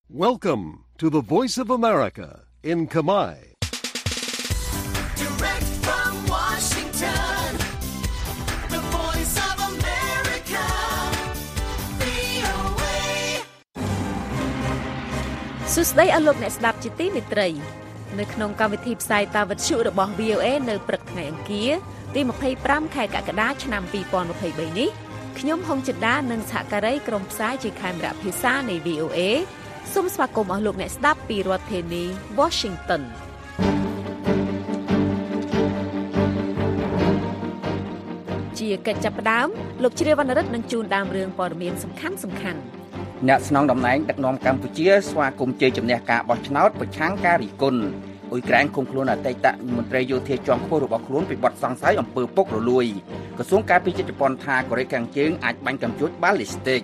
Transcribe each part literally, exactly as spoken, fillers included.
Welcome to the Voice of America in Khmer. Direct from Washington, the Voice of America, វី អូ เอសួស្តីអស់លោកអ្នកស្ដាប់ជាទីមេត្រីនៅក្នុងកម្មវិធីផ្សាយតាវិទ្យុរបស់ វី អូ เอ នៅព្រឹកថ្ងៃអង្គារទីម្ភៃប្រាំខែកក្កដាឆ្នាំពីរពាន់ម្ភៃបីនេះខ្ញុំហុងចិន្តានិងសហការីក្រុមផ្សាយជាខេមរៈភាសានៃ វី អូ เอ សូមស្វាគមន៍អស់លោកអ្នកស្ដាប់ពីរដ្ឋធានី Washington ជាកិច្ចចាប់ផ្ដើមលោកជ្រាវវណ្ណរិទ្ធនឹងជូនដើមរឿងព័ត៌មានសំខាន់សំខាន់អ្នកស្នងតំណែងដឹកនាំកម្ពុជាស្វាគមន៍ជ័យជំនះការបោះឆ្នោតប្រឆាំងការរិះគន់អ៊ុយក្រែនឃុំខ្លួនអតីតមន្ត្រីយោធាជាន់ខ្ពស់របស់ខ្លួនពីបទសង្ស័យអំពើពុករលួយក្រសួងការពារជាតិជប៉ុនថាកូរ៉េខាងជើងអាចបាញ់កាំជ្រួចបាល់លីស្ទិក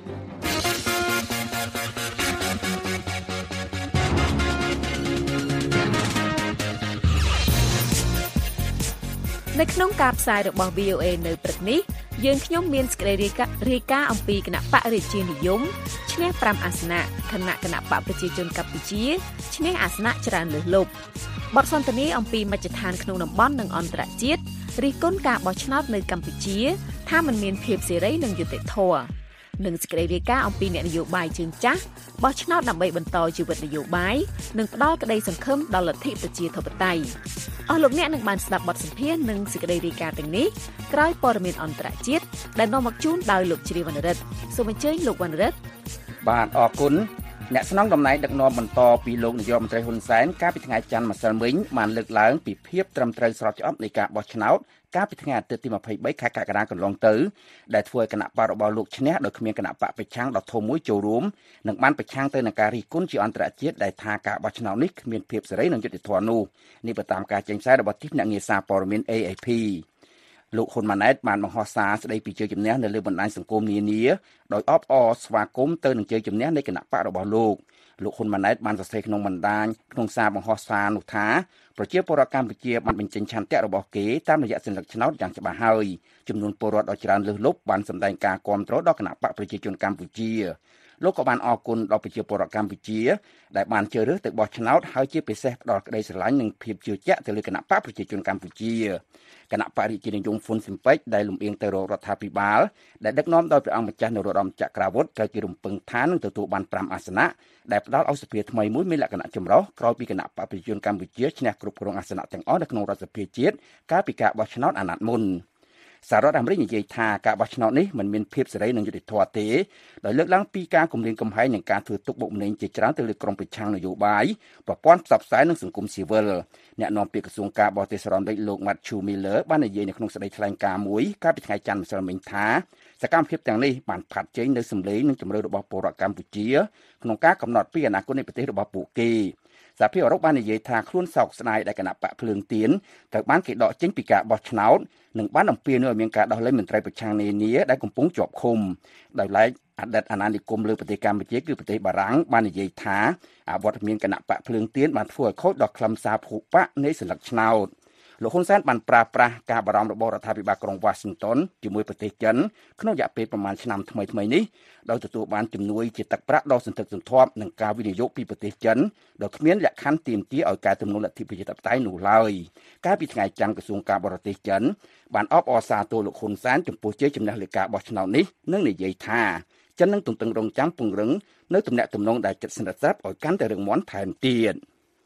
នៅក្នុងការផ្សាយរបស់ វី អូ เอ នៅព្រឹកនេះយើងខ្ញុំមានសេចក្តីរាយការណ៍អំពីគណៈបករាជានិយមឈ្នះប្រាំអាសនៈគណៈគណៈបកប្រជាជនកម្ពុជាឈ្នះអាសនៈច្រើនលើសលប់បទសន្ទនាអំពីមជ្ឈដ្ឋានក្នុងតំបន់និងអន្តរជាតិរិះគន់ការបោះឆ្នោតនៅកម្ពុជាថាมันមានភាពសេរីនិងយុត្តិធម៌និងសេចក្តីរាយការណ៍អំពីអ្នកនយោបាយជើងចាស់បោះឆ្នោតដើម្បីបន្តជីវិតនយោបាយនិងផ្ដល់ក្តីសង្ឃឹមដល់លទ្ធិប្រជាធិបតេយ្យអស់លោកអ្នកនឹងបានស្ដាប់បទសម្ភាសន៍និងសេចក្តីរាយការណ៍ទាំងនេះក្រោយព័ត៌មានអន្តរជាតិដែលនាំមកជូនដោយលោកជ្រាវវណ្ណរិទ្ធសូមអញ្ជើញលោកវណ្ណរិទ្ធបាទអរគុណអ្នកស្នងតំណែងដឹកនាំបន្តពីលោកនាយករដ្ឋមន្ត្រីហ៊ុនសែនកាលពីថ្ងៃច័ន្ទម្សិលមិញបានលើកឡើងពីភាពត្រឹមត្រូវស្របច្បាប់នៃការបោះឆ្នោតកាលពីថ្ងៃអាទិត្យទីម្ភៃបីខែកក្កដាកន្លងទៅដែលធ្វើឲ្យគណៈបករបស់លោកឈ្នះដោយគ្មានគណៈបកប្រឆាំងដ៏ធំមួយចូលរួមនិងបានប្រឆាំងទៅនឹងការរិះគន់ជាអន្តរជាតិដែលថាការបោះឆ្នោតនេះគ្មានភាពសេរីនិងយុត្តិធម៌នោះនេះបើតាមការចេញផ្សាយរបស់ទីភ្នាក់ងារសារព័ត៌មាន เอ เอ พี លោកហ៊ុនម៉ាណែតបានបង្ហោះសារស្ដីពីជ័យជំនះនៅលើបណ្ដាញសង្គមនានាដោយអបអរស្វាគមន៍ទៅនឹងជ័យជំនះនៃគណៈបករបស់លោកលោកហ៊ុនម៉ាណែតបានសរសេរក្នុងបណ្ដាញក្នុងសារបង្ហោះសារនោះថាប្រជាពលរដ្ឋកម្ពុជាបានបញ្ចេញឆន្ទៈរបស់គេតាមរយៈសញ្ញាឆ្នោតយ៉ាងច្បាស់ហើយចំនួនពលរដ្ឋដ៏ច្រើនលើសលប់បានសម្ដែងការគាំទ្រដល់គណៈបកប្រជាជនកម្ពុជាលោកក៏បានអរគុណដល់ប្រជាពលរដ្ឋកម្ពុជាដែលបានជ្រើសរើសទៅបោះឆ្នោតហើយជាពិសេសផ្ដល់ក្តីស្រឡាញ់និងភាពជឿជាក់ទៅលើគណៈបកប្រជាជនកម្ពុជាគណៈបរិជានិយមហ៊ុនស៊ិនប៉ិចដែលលំអៀងទៅរករដ្ឋាភិបាលដែលដឹកនាំដោយព្រះអង្គម្ចាស់នរោត្តមចក្រវុឌ្ឍត្រូវគេរំពឹងថានឹងទទួលបានប្រាំអាសនៈដែលផ្ដល់ឲ្យសភាថ្មីមួយមានលក្ខណៈចម្រុះក្រោយពីគណៈបកប្រជាជនកម្ពុជាឈ្នះគ្រប់គ្រងអាសនៈទាំងអស់នៅក្នុងរដ្ឋសភាជាតិកាលពីការបោះឆ្នោតអាណត្តិមុនសាររដ្ឋអាមេរិកនិយាយថាការបោះឆ្នោតនេះមិនមានភាពសេរីនិងយុត្តិធម៌ទេដោយលើកឡើងពីការគំរាមកំហែងនិងការធ្វើទុកបុកម្នេញជាច្រើនទៅលើក្រុមប្រឆាំងនយោបាយប្រព័ន្ធផ្សព្វផ្សាយនិងសង្គមស៊ីវិលអ្នកនាំពាក្យក្រសួងការបរទេសសហរដ្ឋអាមេរិកលោក Matthew Miller បាននិយាយនៅក្នុងសេចក្តីថ្លែងការណ៍មួយកាលពីថ្ងៃច័ន្ទម្សិលមិញថាសកម្មភាពទាំងនេះបានផាត់ចេញនៅសម្លេងនិងជំរឿនរបស់ពលរដ្ឋកម្ពុជាក្នុងការកំណត់ពីអនាគតនៃប្រទេសរបស់ពួកគេសហភាពអឺរ៉ុបបាននិយាយថាខ្លួនសោកស្ដាយដែលគណៈបកភ្លើងទៀនត្រូវបានគេដកចេញពីការបោះឆ្នោតនិងបានអំពាវនាវឲ្យមានការដោះលែងមន្ត្រីប្រឆាំងនានាដែលកំពុងជាប់ឃុំដោយឡែកអតីតអាណានិគមលើប្រទេសកម្ពុជាគឺប្រទេសបារាំងបាននិយាយថាអវត្តមានគណៈបកភ្លើងទៀនបានធ្វើឲ្យខូចដល់ខ្លឹមសារភូបកនៃសញ្ញាឆ្នោតលោកហ៊ុនសែនបានប្រើប្រាស់ការបារម្ភរបស់រដ្ឋាភិបាលក្រុង Washington ជាមួយប្រទេសចិនក្នុងរយៈពេលប្រមាណឆ្នាំថ្មីៗនេះដោយទទួលបានជំនួយជាទឹកប្រាក់ដ៏សន្ធឹកសន្ធាប់និងការវិនិយោគពីប្រទេសចិនដោយគ្មានលក្ខខណ្ឌទាមទារឲ្យការទំនួលលទ្ធិប្រជាធិបតេយ្យនោះឡើយកាលពីថ្ងៃច័ន្ទក្រសួងការបរទេសចិនបានអបអរសាទរលោកហ៊ុនសែនចំពោះជ័យជំនះលើការបោះឆ្នោតនេះនិងនិយាយថាចិននឹងទន្ទឹងរង់ចាំពង្រឹងនៅទំនាក់ទំនងដែលជិតស្និទ្ធស្នាលឲ្យកាន់តែរឹងមាំថែមទៀត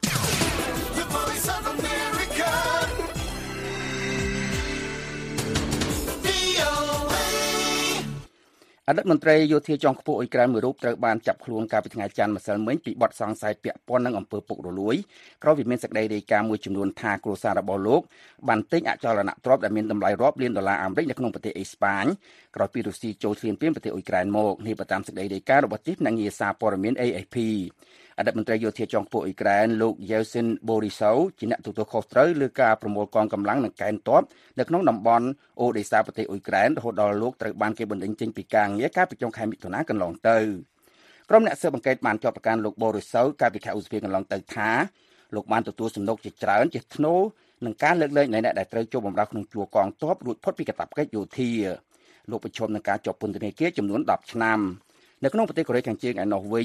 អតីតមន្ត្រីយោធាជាន់ខ្ពស់អ៊ុយក្រែនមួយរូបត្រូវបានចាប់ខ្លួនកាលពីថ្ងៃច័ន្ទម្សិលមិញពីបទសង្ស័យពាក់ព័ន្ធនឹងអំពើពុករលួយក្រោយពីមានសេចក្តីរាយការណ៍មួយចំនួនថាគ្រួសាររបស់លោកបានទិញអចលនទ្រព្យដែលមានតម្លៃរាប់លានដុល្លារអាមេរិកនៅក្នុងប្រទេសអេស្ប៉ាញក្រោយពីរុស្ស៊ីចូលឈ្លានពានប្រទេសអ៊ុយក្រែនមកនេះបើតាមសេចក្តីរាយការណ៍របស់ទីភ្នាក់ងារសារព័ត៌មាន เอ เอ พี អតីតមន្ត្រីយោធាជាន់ខ្ពស់អ៊ុយក្រែនលោក Yeltsin Borisov ជាអ្នកទទួលខុសត្រូវលើការប្រមូលកងកម្លាំងនិងកែនទ័ពនៅក្នុងតំបន់អូដេសាប្រទេសអ៊ុយក្រែនរហូតដល់លោកត្រូវបានគេបណ្តេញចេញពីការងារកាលពីចុងខែមិថុនាកន្លងទៅក្រុមអ្នកស៊ើបអង្កេតបានជាប់ប្រកាន់លោក Borisov កាលពីខែឧសភាកន្លងទៅថាលោកបានទទួលសំណុកជាច្រើនជាធ្នូនឹងការលើកលែងនៃអ្នកដែលត្រូវចូលបម្រើក្នុងជួរកងទ័ពរួចផុតពីកាតព្វកិច្ចយោធាលោកប្រឈមនឹងការជាប់ពន្ធនាគារចំនួនដប់ឆ្នាំនៅក្នុងប្រទេសកូរ៉េខាងជើងឯណោះវិញ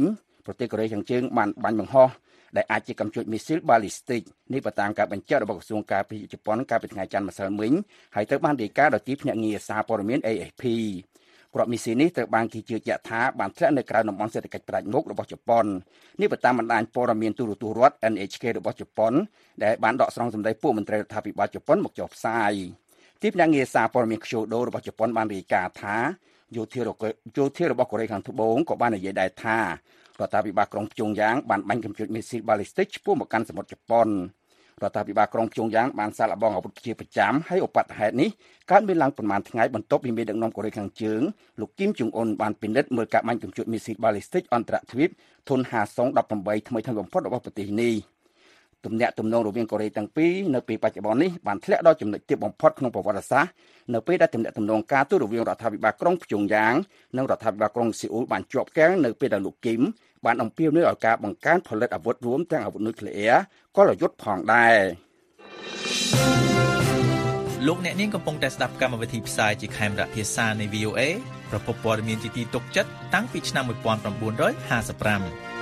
ប្រទេសកូរ៉េខាងជើងបានបាញ់បង្ហោះដែលអាចជាកាំជ្រួចមីស៊ីល ballistic នេះបើតាមការបញ្ជាក់របស់ក្រសួងការពារជប៉ុនកាលពីថ្ងៃច័ន្ទម្សិលមិញហើយត្រូវបានរាយការណ៍ដោយទីភ្នាក់ងារសារព័ត៌មាន A F P គ្រាប់មីស៊ីលនេះត្រូវបានគេជឿជាក់ថាបានធ្លាក់នៅក្រៅតំបន់សេដ្ឋកិច្ចផ្ដាច់មុខរបស់ជប៉ុននេះបើតាមបណ្ដាញព័ត៌មានទូរទស្សន៍រដ្ឋ N H K របស់ជប៉ុនដែលបានដកស្រង់សម្ដីពួកមន្ត្រីរដ្ឋាភិបាលជប៉ុនមកចុះផ្សាយទីភ្នាក់ងារសារព័ត៌មាន Kyodo របស់ជប៉ុនបានរាយការណ៍ថាយោធាយោធារបស់កូរ៉េខាងត្បូងក៏បាននិយាយដែរថារដ្ឋាភិបាលក្រុងព្យុងយ៉ាងបានបាញ់កាំជ្រួចមីស៊ីល ballistic ឆ្ពោះមកកាន់សមុទ្រជប៉ុនរដ្ឋាភិបាលក្រុងព្យុងយ៉ាងបានសាកល្បងអាវុធជាប្រចាំហើយឧបទ្ទហេតុនេះកើតមានឡើងប្រមាណថ្ងៃបន្ទាប់ពីមេដឹកនាំកូរ៉េខាងជើងលោកគីមចុងអ៊ុនបានពិនិត្យមើលការបាញ់កាំជ្រួចមីស៊ីល ballistic អន្តរទ្វីបធុន ហាសុង ដប់ប្រាំបី ថ្មីថ្មីបំផុតរបស់ប្រទេសនេះទំនាក់ទំនងរវាងកូរ៉េទាំងពីរនៅពេលបច្ចុប្បន្ននេះបានធ្លាក់ដល់ចំណុចទាបបំផុតក្នុងប្រវត្តិសាស្ត្រនៅពេលដែលទំនាក់ទំនងការទូតរវាងរដ្ឋាភិបាលក្រុងព្យុងយ៉ាងនិងរដ្ឋាភិបាលក្រុងសេអ៊ូលបានជាប់គាំងនៅពេលដែលលោកគីមបានអំពាវនាវឲ្យការបង្កើនផលិតអាវុធរួមទាំងអាវុធនុយក្លេអ៊ែរកលយុទ្ធផងដែរលោកអ្នកនាងកំពុងតែស្ដាប់កម្មវិធីផ្សាយជាខេមរៈភាសានៃ V O A ប្រភពព័ត៌មានជាទីទុកចិត្តតាំងពីឆ្នាំmột nghìn chín trămห้าสิบห้า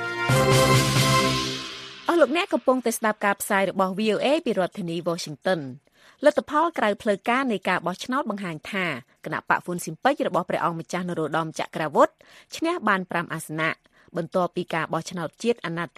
អស់លោកអ្នកកំពុងតែស្ដាប់ការផ្សាយរបស់ V O A ពីរដ្ឋធានី Washington លទ្ធផលក្រៅផ្លូវការនៃការបោះឆ្នោតបង្ហាញថាគណៈបកហ្វុនស៊ិមពេចរបស់ព្រះអង្គម្ចាស់នរោត្តមចក្រវុឌ្ឍឈ្នះបានប្រាំអាសនៈបន្ទាប់ពីការបោះឆ្នោតជាតិអាណត្តិទី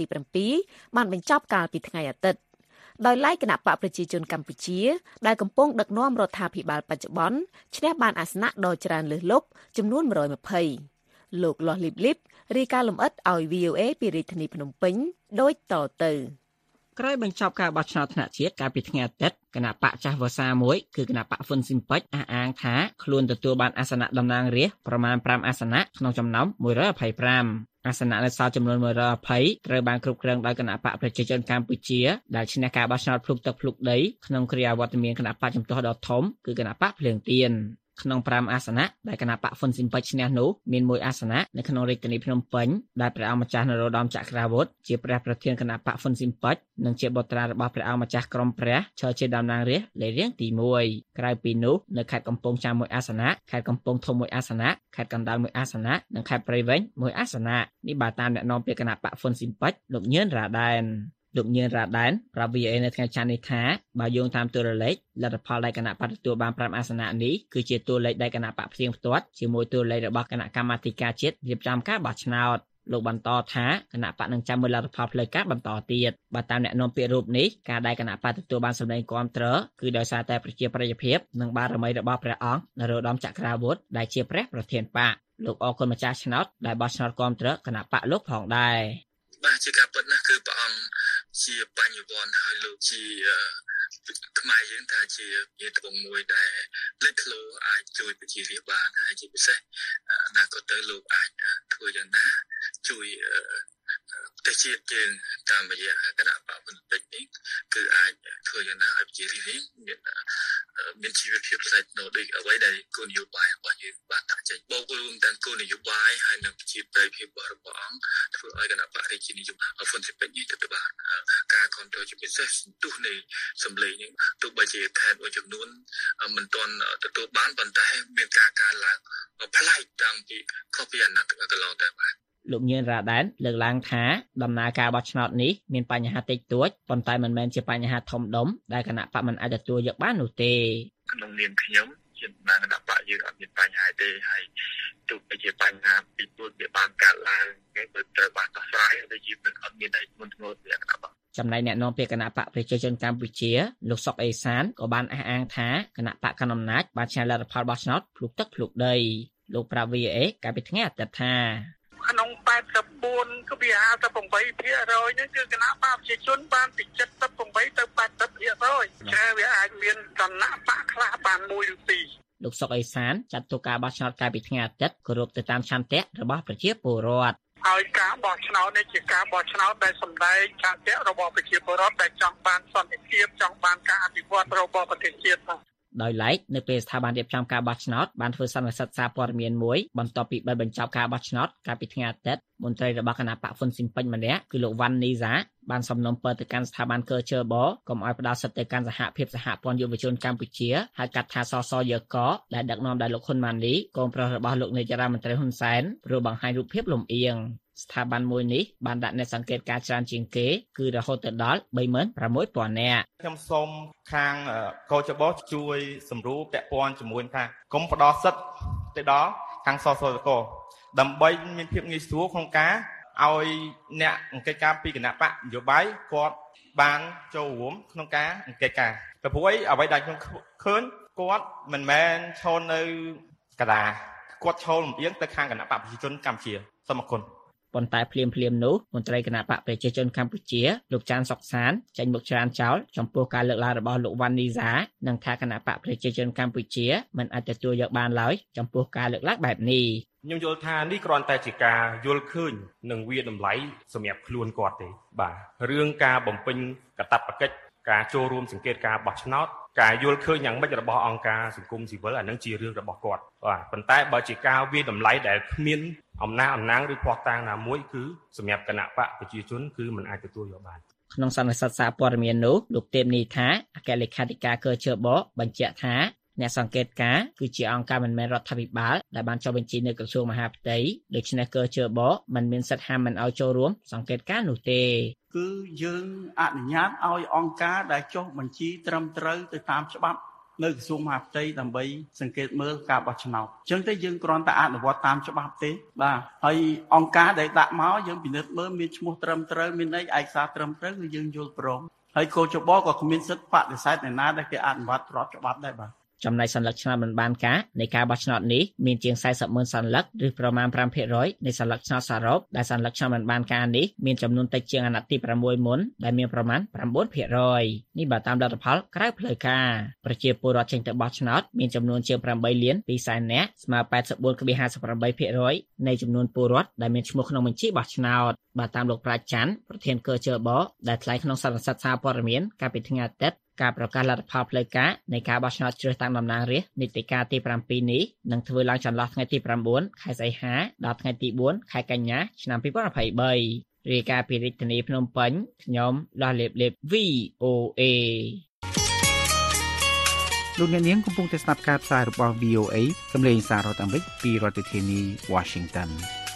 7បានបញ្ចប់កាលពីថ្ងៃអាទិត្យដោយឡែកគណៈបកប្រជាជនកម្ពុជាដែលកំពុងដឹកនាំរដ្ឋាភិបាលបច្ចុប្បន្នឈ្នះបានអាសនៈដ៏ច្រើនលើសលប់ចំនួនmột trăm hai mươiលោកលាស់លីបលីបរាយការណ៍លម្អិតឲ្យ V O A ពីរាជធានីភ្នំពេញដូចតទៅក្រោយបញ្ចប់ការបោះឆ្នោតថ្នាក់ជាតិកាលពីថ្ងៃអាទិត្យគណៈបកចាស់វសាមួយគឺគណៈបកហ្វុនស៊ិមពេចអះអាងថាខ្លួនទទួលបានអាសនៈតំណាងរាស្ត្រប្រមាណប្រាំអាសនៈក្នុងចំណោមmột trăm hai mươi lămអាសនៈនៅសល់ចំនួនmột trăm hai mươiត្រូវបានគ្រប់គ្រងដោយគណៈបកប្រជាជនកម្ពុជាដែលឈ្នះការបោះឆ្នោតភ្លុកទឹកភ្លុកដីក្នុងគ្រាវត្តមានគណៈបកជំទាស់ដ៏ធំគឺគណៈបកភ្លើងទៀនក្នុងប្រាំអាសនៈដែលគណៈបកហ្វុនស៊ិមពេចឈ្នះនោះមានមួយអាសនៈនៅក្នុងរាជធានីភ្នំពេញដែលព្រះអង្គម្ចាស់នរោត្តមចក្រវុឌ្ឍជាព្រះប្រធានគណៈបកហ្វុនស៊ិមពេចនិងជាបុត្រារបស់ព្រះអង្គម្ចាស់ក្រុមព្រះឈរជាតំណាងរាស្ត្រលេខរៀងទីមួយក្រៅពីនោះនៅខេត្តកំពង់ចាមមួយអាសនៈខេត្តកំពង់ធំមួយអាសនៈខេត្តកណ្ដាលមួយអាសនៈនិងខេត្តព្រៃវែងមួយអាសនៈនេះបើតាមអ្នកនាំពាក្យគណៈបកហ្វុនស៊ិមពេចលោកញឿនរ៉ាដែនលោកញឿនរ៉ាដែនប្រាប់ V O A នៅថ្ងៃច័ន្ទនេះថាបើយោងតាមតួលេខលទ្ធផលដែលគណៈបកទទួលបានប្រាំអាសនៈនេះគឺជាតួលេខដែលគណៈបកផ្ទៀងផ្ទាត់ជាមួយតួលេខរបស់គណៈកម្មាធិការជាតិរៀបចំការបោះឆ្នោតលោកបន្តថាគណៈបកនឹងចាំមើលលទ្ធផលផ្លូវការបន្តទៀតបើតាមអ្នកនាំពាក្យរូបនេះការដែលគណៈបកទទួលបានសម្លេងគាំទ្រគឺដោយសារតែប្រជាប្រិយភាពនិងបារមីរបស់ព្រះអង្គនរោត្តមចក្រវុឌ្ឍដែលជាព្រះប្រធានបកលោកអរគុណម្ចាស់ឆ្នោតដែលបោះឆ្នោតគាំទ្រគណៈបកលោកផងដែរបាទជាការពិតណាស់គឺព្រះអង្គជាបញ្ញវន្តហើយលោកជាខ្មែរយើងថាជាជាត្បូងមួយដែលលេចធ្លោអាចជួយប្រជារាស្ត្របានហើយជាពិសេសអនាគតទៅលោកអាចធ្វើយ៉ាងណាជួយប្រទេសជាតិយើងតាមរយៈគណៈបកបន្តិចនេះគឺអាចធ្វើយ៉ាងណាឲ្យប្រជារាស្ត្រមានមានជីវភាពផ្សេងនោះដូចអ្វីដែលគោលនយោបាយរបស់យើងបានដាក់ចេញបូករួមទាំងគោលនយោបាយហើយនិងប្រជាប្រិយភាពរបស់អង្គធ្វើឲ្យគណៈបករាជានិយមហ្វុនស៊ិមពេចនេះទទួលបានការគ្រប់គ្រងជាពិសេសសន្ទុះនៃសម្លេងនេះទោះបីជាខេត្តមួយចំនួនមិនទាន់ទទួលបានប៉ុន្តែមានការកើនឡើងប្លែកតាំងពីខុសពីអាណត្តិកន្លងទៅបាទលោកញឿនរ៉ាដែនលើកឡើងថាដំណើរការបោះឆ្នោតនេះមានបញ្ហាតិចតួចប៉ុន្តែមិនមែនជាបញ្ហាធំដុំដែលគណៈបកមិនអាចទទួលយកបាននោះទេក្នុងនាមខ្ញុំជាតំណាងគណៈបកយើងអត់មានបញ្ហាទេហើយទោះបីជាបញ្ហាពីព្រោះវាបានកើតឡើងគេត្រូវបានដោះស្រាយតែយើងមិនអត់មានអីធ្ងន់ធ្ងរទេគណៈបកចំណែកអ្នកនាំពាក្យគណៈបកប្រជាជនកម្ពុជាលោកសុកអេសានក៏បានអះអាងថាគណៈបកកណ្ដាលអំណាចបានឈ្នះលទ្ធផលបោះឆ្នោតភ្លុកទឹកភ្លុកដីលោកប្រាប់ V O A កាលពីថ្ងៃអាទិត្យថាក្នុងeighty-fourគឺវាfifty-eightភាគរយនេះគឺគណៈបកប្រជាជនបានពីseventy-eightទៅeightyភាគរយតែវាអាចមានគណៈបកខ្លះបានមួយឬពីរលោកសុកអេសានចាត់ទុកការបោះឆ្នោតកាលពីថ្ងៃអាទិត្យគោរពទៅតាមឆន្ទៈរបស់ប្រជាពលរដ្ឋហើយការបោះឆ្នោតនេះជាការបោះឆ្នោតដែលសម្ដែងឆន្ទៈរបស់ប្រជាពលរដ្ឋដែលចង់បានសន្តិភាពចង់បានការអភិវឌ្ឍរបស់ប្រទេសជាតិដោយឡែកនៅពេលស្ថាប័នរៀបចំការបោះឆ្នោតបានធ្វើសន្និសីទសារព័ត៌មានមួយបន្ទាប់ពីបានបញ្ចប់ការបោះឆ្នោតកាលពីថ្ងៃអាទិត្យមន្ត្រីរបស់គណៈបកហ្វុនស៊ិមពេចម្នាក់គឺលោកវ៉ាន់នីសាបានសំណូមពរទៅកាន់ស្ថាប័នកើជើបកុំឲ្យផ្ដល់សិទ្ធិទៅកាន់សហភាពសហព័ន្ធយុវជនកម្ពុជាហៅកាត់ថាសសយកកដែលដឹកនាំដោយលោកហ៊ុនម៉ាណីកូនប្រុសរបស់លោកនាយរដ្ឋមន្ត្រីហ៊ុនសែនព្រោះបង្ហាញរូបភាពលំអៀងស្ថាប័នមួយនេះបានដាក់អ្នកសង្កេតការច្រើនជាងគេគឺរហូតដល់ ba mươi sáu nghìn នាក់ខ្ញុំសូមខាងកោចបោជួយសម្រួលពាក់ព័ន្ធជាមួយថាកុំផ្ដោតសិទ្ធិទៅដល់ខាងសសកលដើម្បីមានភាពងាយស្រួលក្នុងការឲ្យអ្នកអង្កេតការពីគណៈបកនយោបាយគាត់បានចូលរួមក្នុងការអង្កេតការពីព្រោះអ្វីដែលខ្ញុំឃើញគាត់មិនមែនឈរនៅកណ្ដាលគាត់ឈរលំអៀងទៅខាងគណៈបកប្រជាជនកម្ពុជាសូមអរគុណប៉ុន្តែភ្លាមភ្លាមនោះមន្ត្រីគណៈបកប្រជាជនកម្ពុជាលោកចាន់សុកសានចេញមុខច្រានចោលចំពោះការលើកឡើងរបស់លោកវ៉ាន់នីសានិងថាគណៈបកប្រជាជនកម្ពុជាមិនអាចទទួលយកបានឡើយចំពោះការលើកឡើងបែបនេះខ្ញុំយល់ថានេះគ្រាន់តែជាការយល់ឃើញនិងវាតម្លៃសម្រាប់ខ្លួនគាត់ទេបាទរឿងការបំពេញកាតព្វកិច្ចការចូលរួមសង្កេតការបោះឆ្នោតការយល់ឃើញយ៉ាងម៉េចរបស់អង្គការសង្គមស៊ីវិលអានឹងជារឿងរបស់គាត់បាទប៉ុន្តែបើជាការវាតម្លៃដែលគ្មានអំណាចអំណាងឬភ័ស្តុតាងណាមួយគឺសម្រាប់គណៈបកប្រជាជនគឺមិនអាចទទួលយកបានក្នុងសន្និសីទសារព័ត៌មាននោះលោកទេពនីថាអគ្គលេខាធិការកើជើបបញ្ជាក់ថាអ្នកសង្កេតការគឺជាអង្គការមិនមែនរដ្ឋាភិបាលដែលបានចុះបញ្ជីនៅក្រសួងមហាផ្ទៃដូច្នេះកើជើបមិនមានសិទ្ធិហាមមិនឲ្យចូលរួមសង្កេតការនោះទេគឺយើងអនុញ្ញាតឲ្យអង្គការដែលចុះបញ្ជីត្រឹមត្រូវទៅតាមច្បាប់នៅក្រសួងមហាផ្ទៃដើម្បីសង្កេតមើលការបោះឆ្នោតអញ្ចឹងទេយើងគ្រាន់តែអនុវត្តតាមច្បាប់ទេបាទហើយអង្គការដែលដាក់មកយើងពិនិត្យមើលមានឈ្មោះត្រឹមត្រូវមានអីឯកសារត្រឹមត្រូវគឺយើងយល់ព្រមហើយកោចបក៏គ្មានសិទ្ធិបដិសេធអ្នកណាដែលគេអនុវត្តស្របច្បាប់ដែរបាទចំណែកសញ្ញាឆ្នោតមិនបានការនៃការបោះឆ្នោតនេះមានជាង สี่สิบหมื่น សញ្ញាឬប្រមាណ five percent នៃសញ្ញាឆ្នោតសរុបដែលសញ្ញាឆ្នោតមិនបានការនេះមានចំនួនតិចជាងអាណត្តិទីsixមុនដែលមានប្រមាណ nine percent នេះបើតាមលទ្ធផលក្រៅផ្លូវការប្រជាពលរដ្ឋចេញទៅបោះឆ្នោតមានចំនួនជាងeightលានtwoសែននាក់ស្មើ eighty-four point five eight percent នៃចំនួនពលរដ្ឋដែលមានឈ្មោះក្នុងបញ្ជីបោះឆ្នោតបើតាមលោកប្រាជ្ញច័ន្ទប្រធានកើជើបដែលថ្លែងក្នុងសន្និសីទសារព័ត៌មានកាលពីថ្ងៃអាទិត្យការប្រកាសលទ្ធផលផ្លូវការនៃការបោះឆ្នោតជ្រើសតាំងតំណាងរាស្ត្រនីតិកាលទីsevenនេះនឹងធ្វើឡើងចន្លោះថ្ងៃទីnineខែសីហាដល់ថ្ងៃទីfourខែកញ្ញាឆ្នាំtwenty twenty-threeរាយការណ៍ពីរាជធានីភ្នំពេញខ្ញុំលោះលេបលេប V O A លោកអ្នកនាងកំពុងតែស្ដាប់ការផ្សាយរបស់ V O A សំឡេងសាររដ្ឋអាមេរិកពីរដ្ឋធានី Washington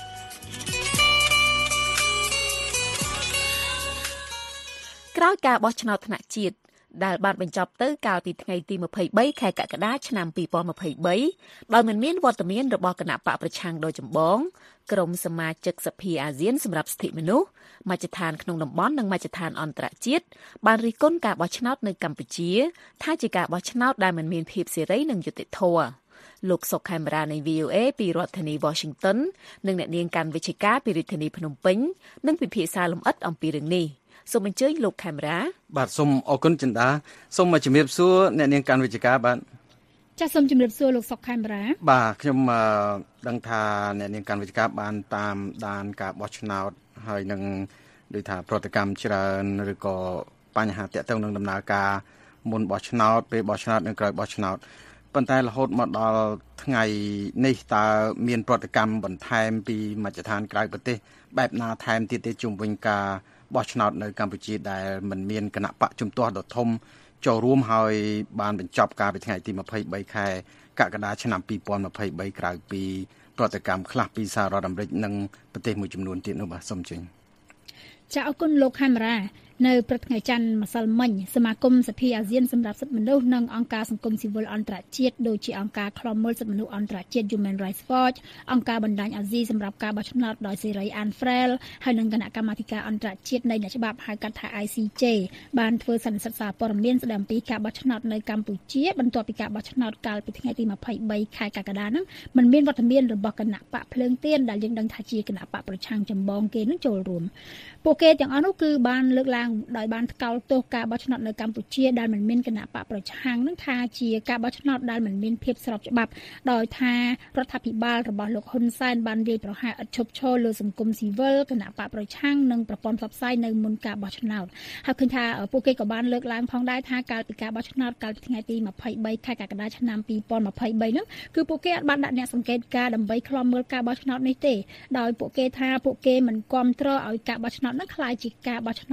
ក្រោយការបោះឆ្នោតថ្នាក់ជាតិដែលបានបញ្ចប់ទៅកាលពីថ្ងៃទីtwenty-threeខែកក្កដាឆ្នាំtwenty twenty-threeដោយមិនមានវត្តមានរបស់គណៈបកប្រឆាំងដោយចម្បងក្រុមសមាជិកសភាអាស៊ានសម្រាប់សិទ្ធិមនុស្សមជ្ឈដ្ឋានក្នុងតំបន់និងមជ្ឈដ្ឋានអន្តរជាតិបានរិះគន់ការបោះឆ្នោតនៅកម្ពុជាថាជាការបោះឆ្នោតដែលមិនមានភាពសេរីនិងយុត្តិធម៌លោកសុកខេមរានៃ V O A ពីរដ្ឋធានី Washington និងអ្នកនាងកាន់វិទ្យការពីរាជធានីភ្នំពេញនឹងពិភាក្សាលម្អិតអំពីរឿងនេះសូមអញ្ជើញលោកខេមរាបាទសូមអរគុណចិន្តាសូមមកជំរាបសួរអ្នកនាងកាន់វិទ្យការបាទចាសសូមជំរាបសួរលោកសុកខេមរាបាទខ្ញុំដឹងថាអ្នកនាងកាន់វិទ្យការបានតាមដានការបោះឆ្នោតហើយនឹងដូចថាប្រតិកម្មច្រើនឬក៏បញ្ហាតាក់ទងនឹងដំណើរការមុនបោះឆ្នោតពេលបោះឆ្នោតនិងក្រោយបោះឆ្នោតប៉ុន្តែរហូតមកដល់ថ្ងៃនេះតើមានប្រតិកម្មបន្ថែមពីមជ្ឈដ្ឋានក្រៅប្រទេសបែបណាថែមទៀតទេជុំវិញការបោះឆ្នោតនៅកម្ពុជាដែលមិនមានគណៈបកជំទាស់ដ៏ធំចូលរួមហើយបានបញ្ចប់ការពីថ្ងៃទីtwenty-threeខែកក្កដាឆ្នាំtwenty twenty-threeក្រៅពីប្រតិកម្មខ្លះពីសហរដ្ឋអាមេរិកនិងប្រទេសមួយចំនួនទៀតនោះបាទសូមជើញចាអរគុណលោកខេមរានៅព្រឹកថ្ងៃច័ន្ទម្សិលមិញសមាគមសភាអាស៊ានសម្រាប់សិទ្ធិមនុស្សនិងអង្គការសង្គមស៊ីវិលអន្តរជាតិដូចជាអង្គការឃ្លាំមើលសិទ្ធិមនុស្សអន្តរជាតិ Human Rights Watch អង្គការបណ្ដាញអាស៊ីសម្រាប់ការបោះឆ្នោតដោយសេរី Anne Frel ហើយនិងគណៈកម្មាធិការអន្តរជាតិនៃអ្នកច្បាប់ហៅកាត់ថា I C J បានធ្វើសន្និសីទសារព័ត៌មានស្ដីអំពីការបោះឆ្នោតនៅកម្ពុជាបន្ទាប់ពីការបោះឆ្នោតកាលពីថ្ងៃទីtwenty-threeខែកក្កដាហ្នឹងមិនមានវត្តមានរបស់គណៈបកភ្លើងទៀនដែលយើងដឹងថាជាគណៈបកប្រឆាំងចម្បងគេនឹងចូលរួមពួកគេទាំងអស់នោះគឺបានលើកឡើងដោយបានថ្កោលទោសការបោះឆ្នោតនៅកម្ពុជាដែលមិនមានគណៈបកប្រឆាំងនឹងថាជាការបោះឆ្នោតដែលមិនមានភាពស្របច្បាប់ដោយថារដ្ឋាភិបាលរបស់លោកហ៊ុនសែនបានរាយប្រហារឥតឈប់ឈរលើសង្គមស៊ីវិលគណៈបកប្រឆាំងនិងប្រព័ន្ធផ្សព្វផ្សាយនៅមុនការបោះឆ្នោតហើយឃើញថាពួកគេក៏បានលើកឡើងផងដែរថាកាលពីការបោះឆ្នោតកាលពីថ្ងៃទីtwenty-threeខែកក្កដាឆ្នាំtwenty twenty-threeនោះគឺពួកគេអាចបានដាក់អ្នកសង្កេតការណ៍ដើម្បីឃ្លាំមើលការបោះឆ្នោតនេះទេដោយពួកគេថាពួកគេមិនគាំទ្រឲ្យការបោះឆ្នោតនោះក្លាយជាការបោះឆ្នោតដោយស្រប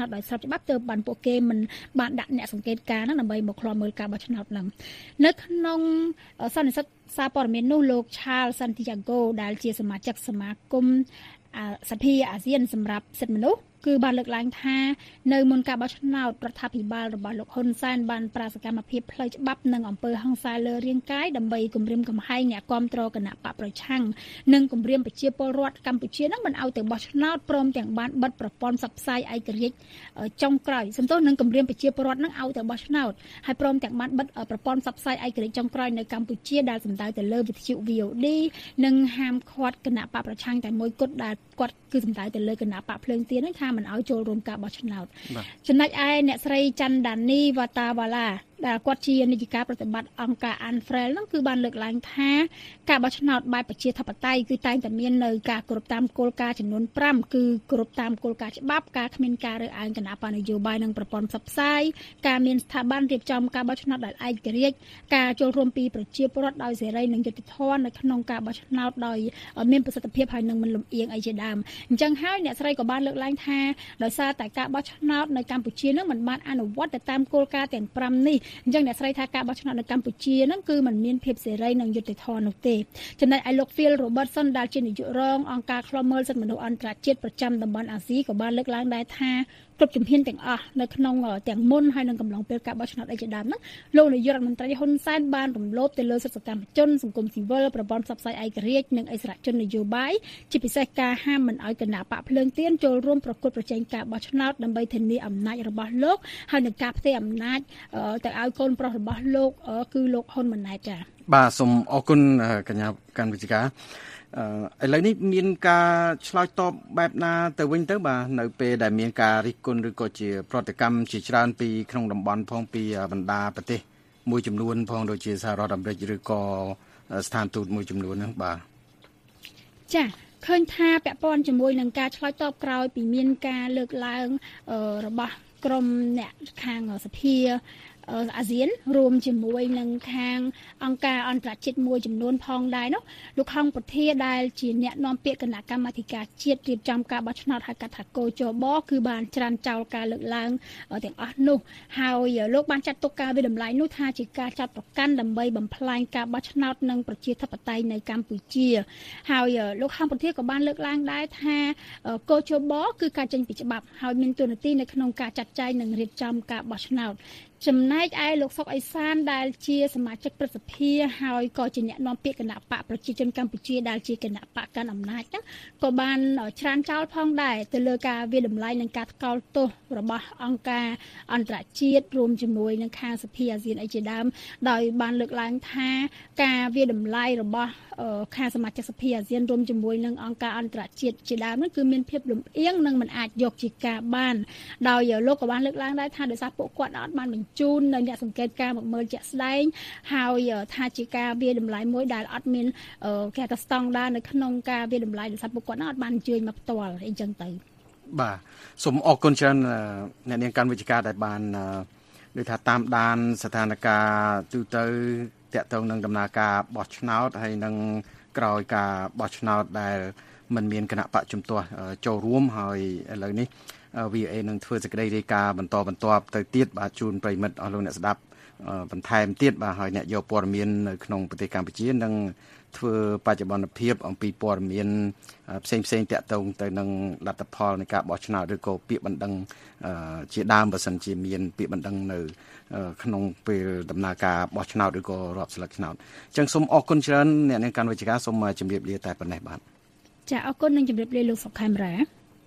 ច្បាប់ទើបបានពួកគេមិនបានដាក់អ្នកសង្កេតការណ៍ហ្នឹងដើម្បីមកឃ្លាំមើលការបោះឆ្នោតហ្នឹងនៅក្នុងសន្និសីទសារព័ត៌មាននោះលោក Charles Santiago ដែលជាសមាជិកសមាគមសភាអាស៊ានសម្រាប់សិទ្ធិមនុស្សគឺបានលើកឡើងថានៅមុនការបោះឆ្នោតរដ្ឋាភិបាលរបស់លោកហ៊ុនសែនបានប្រាសកម្មភាពផ្លូវច្បាប់និងអំពើហិង្សាលើរាងកាយដើម្បីគំរាមកំហែងអ្នកគាំទ្រគណៈបកប្រឆាំងនិងគំរាមប្រជាពលរដ្ឋកម្ពុជានឹងមិនឲ្យទៅបោះឆ្នោតព្រមទាំងបានបិទប្រព័ន្ធផ្សព្វផ្សាយឯករាជ្យចុងក្រោយសំទោសនឹងគំរាមប្រជាពលរដ្ឋនឹងឲ្យទៅបោះឆ្នោតហើយព្រមទាំងបានបិទប្រព័ន្ធផ្សព្វផ្សាយឯករាជ្យចុងក្រោយនៅកម្ពុជាដែលសំដៅទៅលើវិទ្យុ វី អូ ឌី និងហាមឃាត់គណៈបកប្រឆាំងតែមួយគត់ដែលគាត់គឺសំដៅទៅលើគណៈបកភ្លើងទៀននឹងថាមិនឲ្យចូលរួមការបោះឆ្នោតចំណែកឯអ្នកស្រីច័ន្ទដានីវ៉ាតាវ៉ាឡាដែលគាត់ជានាយិកាប្រតិបត្តិអង្គការ Anfrel ហ្នឹងគឺបានលើកឡើងថាការបោះឆ្នោតបែបប្រជាធិបតេយ្យគឺតែងតែមាននៅការគោរពតាមគោលការណ៍ចំនួនប្រាំគឺគោរពតាមគោលការណ៍ច្បាប់ការគ្មានការរើសអើងគណៈបកនយោបាយនិងប្រព័ន្ធផ្សព្វផ្សាយការមានស្ថាប័នរៀបចំការបោះឆ្នោតដោយឯករាជ្យការចូលរួមពីប្រជាពលរដ្ឋដោយសេរីនិងយុត្តិធម៌នៅក្នុងការបោះឆ្នោតដោយមានប្រសិទ្ធភាពហើយនឹងមិនលំអៀងអីជាដើមអញ្ចឹងហើយអ្នកស្រីក៏បានលើកឡើងថាដោយសារតែការបោះឆ្នោតនៅកម្ពុជានឹងមិនបានអនុវត្តទៅតាមគោលការណ៍ទាំងប្រាំនេះអញ្ចឹងអ្នកស្រីថាការបោះឆ្នោតនៅកម្ពុជានឹងគឺมันមានភាពសេរីនិងយុត្តិធម៌នោះទេចំណែកឯលោក Phil Robertson ដែលជានាយករងអង្គការឃ្លាំមើលសិទ្ធិមនុស្សអន្តរជាតិប្រចាំតំបន់អាស៊ីក៏បានលើកឡើងដែរថាគ្រប់ជំហានទាំងអស់នៅក្នុងទាំងមុនហើយនឹងកំឡុងពេលការបោះឆ្នោតអីជាដើមហ្នឹងលោកនាយករដ្ឋមន្ត្រីហ៊ុនសែនបានរំលោភទៅលើសិទ្ធិសកម្មជនសង្គមស៊ីវិលប្រព័ន្ធផ្សព្វផ្សាយឯករាជ្យនិងអិសរាជជននយោបាយជាពិសេសការហាមមិនឲ្យគណៈបកភ្លើងទៀនចូលរួមប្រកួតប្រជែងការបោះឆ្នោតដើម្បីធានាអំណាចរបស់លោកហើយនឹងការផ្ទេរអំណាចទៅឲ្យកូនប្រុសរបស់លោកគឺលោកហ៊ុនម៉ាណែតចា៎បាទសូមអរគុណកញ្ញាកាន់វិទ្យាអឺឥឡូវនេះមានការឆ្លើយតបបែបណាទៅវិញទៅបាទនៅពេលដែលមានការរិះគន់ឬក៏ជាប្រតិកម្មជាច្រើនពីក្នុងតំបន់ផងពីបណ្ដាប្រទេសមួយចំនួនផងដូចជាសហរដ្ឋអាមេរិកឬក៏ស្ថានទូតមួយចំនួនហ្នឹងបាទចា៎ឃើញថាពាក់ព័ន្ធជាមួយនឹងការឆ្លើយតបក្រោយពីមានការលើកឡើងរបស់ក្រមអ្នកខាងសភាអាស៊ានរួមជាមួយនឹងខាងអង្គការអន្តរជាតិមួយចំនួនផងដែរនោះលោកហងពធាដែលជាអ្នកនាំពាក្យគណៈកម្មាធិការជាតិរៀបចំការបោះឆ្នោតហៅកាត់ថាកោជបគឺបានច្រានចោលការលើកឡើងទាំងអស់នោះហើយលោកបានចាត់ទុកការវិតម្លៃនោះថាជាការចាត់ប្រកាន់ដើម្បីបំផ្លាញការបោះឆ្នោតនិងប្រជាធិបតេយ្យនៅកម្ពុជាហើយលោកហងពធាក៏បានលើកឡើងដែរថាកោជបគឺការចេញពីច្បាប់ហើយមានតួនាទីនៅក្នុងការចាត់ចែងនិងរៀបចំការបោះឆ្នោតចំណែកឯលោកសុកអេសានដែលជាសមាជិកព្រឹទ្ធសភាហើយក៏ជាអ្នកនាំពាក្យគណៈបកប្រជាជនកម្ពុជាដែលជាគណៈបកកាន់អំណាចហ្នឹងក៏បានច្រានចោលផងដែរទៅលើការវាតម្លៃនិងការថ្កោលទោសរបស់អង្គការអន្តរជាតិរួមជាមួយនឹងខាងសភាអាស៊ានអីជាដើមដោយបានលើកឡើងថាការវាតម្លៃរបស់ខាងសមាជិកសភាអាស៊ានរួមជាមួយនឹងអង្គការអន្តរជាតិជាដើមហ្នឹងគឺមានភាពលំអៀងនិងមិនអាចយកជាការបានដោយលោកក៏បានលើកឡើងដែរថាដោយសារពួកគាត់អត់បានបញ្ជូននៅអ្នកសង្កេតការមកមើលជាក់ស្ដែងហើយថាជាការវាតម្លៃមួយដែលអត់មានគេថាស្តង់ដារនៅក្នុងការវាតម្លៃដោយសារពួកគាត់អត់បានអញ្ជើញមកផ្ទាល់អីចឹងទៅបាទសូមអរគុណច្រើនអ្នកនាងកាន់វិជ្ជាដែលបានដូចថាតាមដានស្ថានភាពទូទៅតាក់ទងនឹងដំណើរការបោះឆ្នោតហើយនឹងក្រោយការបោះឆ្នោតដែលមិនមានគណៈបកជំទាស់ចូលរួមហើយឥឡូវនេះ วี โอ เอ នឹងធ្វើសេចក្តីរាយការណ៍បន្តបន្ទាប់ទៅទៀតបាទជូនប្រិមិត្តអស់លោកអ្នកស្ដាប់បន្ថែមទៀតបាទហើយអ្នកយកព័ត៌មាននៅក្នុងប្រទេសកម្ពុជានឹងធ្វើបច្ចុប្បន្នភាពអំពីព័ត៌មានផ្សេងផ្សេងតាក់ទងទៅនឹងលទ្ធផលនៃការបោះឆ្នោតឬក៏ពាក្យបណ្ដឹងជាដើមបើសិនជាមានពាក្យបណ្ដឹងនៅក្នុងពេលដំណើរការបោះឆ្នោតឬក៏រាប់ស្លឹកឆ្នោតអញ្ចឹងសូមអរគុណច្រើនអ្នកនាងកាន់វិជ្ជាសូមជម្រាបលាតែប៉ុណ្ណេះបាទចាអរគុណនិងជម្រាបលាលោកសុខខេមរា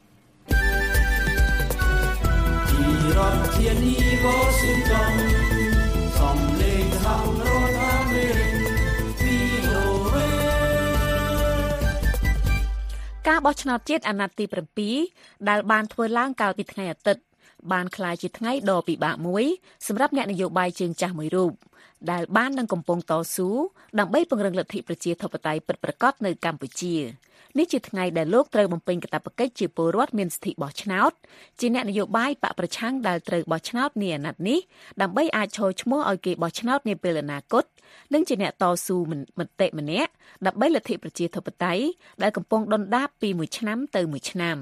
រដ្ឋធានី Washington សំឡេងសហរដ្ឋអាមេរិក វី អូ เอការបោះឆ្នោតជាតិអាណត្តិទីbảyដែលបានធ្វើឡើងកាលពីថ្ងៃអាទិត្យបានក្លាយជាថ្ងៃដ៏ពិបាកមួយសម្រាប់អ្នកនយោបាយជើងចាស់មួយរូបដែលបាននឹងកំពុងតស៊ូដើម្បីពង្រឹងលទ្ធិប្រជាធិបតេយ្យពិតប្រាកដនៅកម្ពុជានេះជាថ្ងៃដែលលោកត្រូវបំពេញកាតព្វកិច្ចជាពលរដ្ឋមានសិទ្ធិបោះឆ្នោតជាអ្នកនយោបាយបកប្រឆាំងដែលត្រូវបោះឆ្នោតនាអាណត្តិនេះដើម្បីអាចឈរឈ្មោះឲ្យគេបោះឆ្នោតនាពេលអនាគតនិងជាអ្នកតស៊ូមតិម្នាក់ដើម្បីលទ្ធិប្រជាធិបតេយ្យដែលកំពុងដុនដាបពីមួយឆ្នាំទៅមួយឆ្នាំ